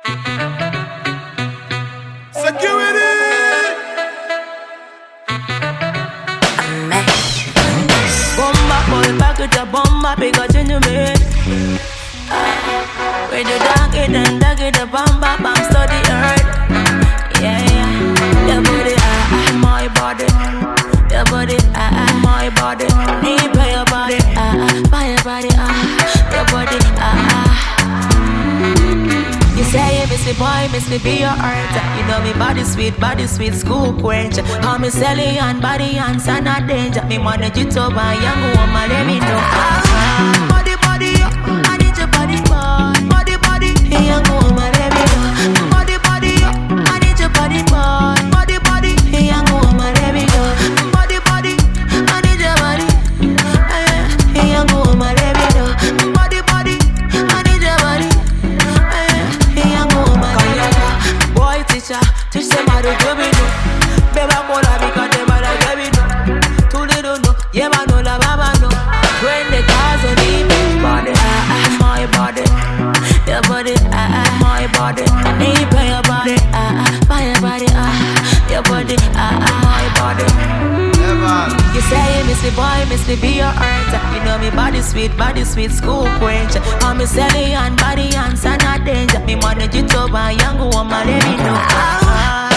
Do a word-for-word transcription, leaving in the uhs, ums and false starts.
Security. Bomba, boy, back with a bomba, because you know me. With the dog it and dog it, the bomba, bam, study earth. Yeah, yeah. Your body, ah, ah, my body. Your body, ah, ah, my body. Need by your body, ah, ah, by your body, ah. Your body, ah, ah. You say you miss me, boy, miss me, be your heart. You know me body sweet, body sweet, school quench. How me selling and body and son not danger. Me manage it over, young woman, let me know. Ah, ah. Body, body, I need your body, boy. Body, body, young woman, let me know. Body, body, I need your body, boy. Body, body, young woman, let me know. Body, body, I need your body. Young woman, let me know. Body, body, I need your body. Young woman, boy, teacher, teach them how to do me do. Baby, I'm gonna be caught them by the baby no. Too little no, yeah, man, no, la mama no. When the cars on the body, ah, ah, my body. Your body, ah, ah, my body. Need by your body, ah, ah, by your body, ah. Your body, ah, ah, my body. You say you miss me, boy, miss me, be your heart. You know me body sweet, body sweet, school quench. I'm me selling and body and son not danger. Me manage it over, young woman, let me know. Ah, ah.